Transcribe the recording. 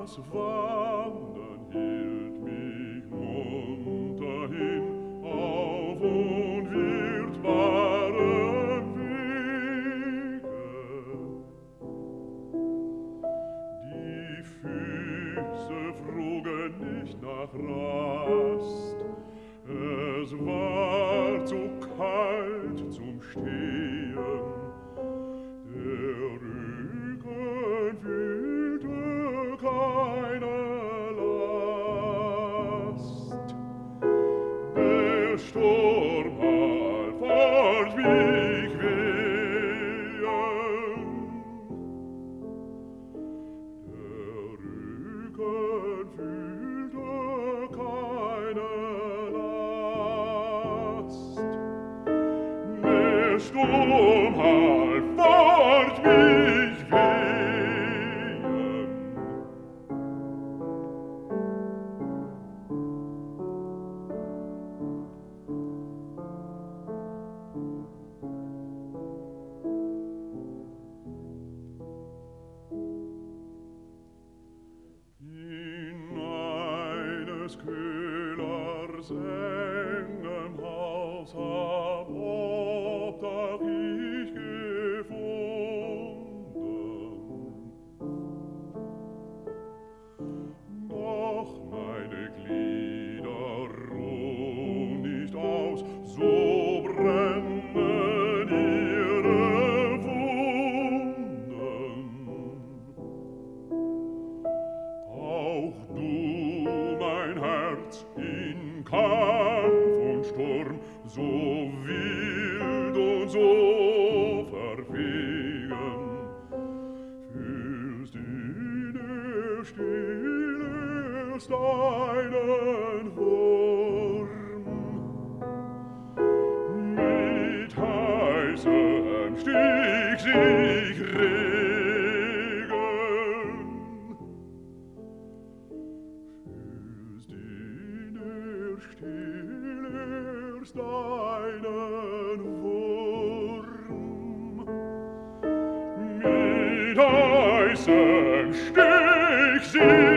das Wandern hielt mich munter hin auf unwirtbaren Wege. Die Füße frugen nicht nach Rast, es war zu kalt zum Stehen, der Rücken fühlte keine Last. Der Sturm half fort mich wehen, der Rücken fühlte keine Last. Der Sturm half fort mich wehen. In eines Köhlers engem Haus hab Obdach ich gefunden. Doch meine Glieder ruhen nicht aus, so brennen ihre Wunden. Auch du, mein Herz, in Kampf und Sturm, so wild und so verwegen, fühlst in der Stille erst einen Wurm. Mit heißem Stich sich regen, fühlst in der Stille erst einen Wurm. Mit heißem Stich sich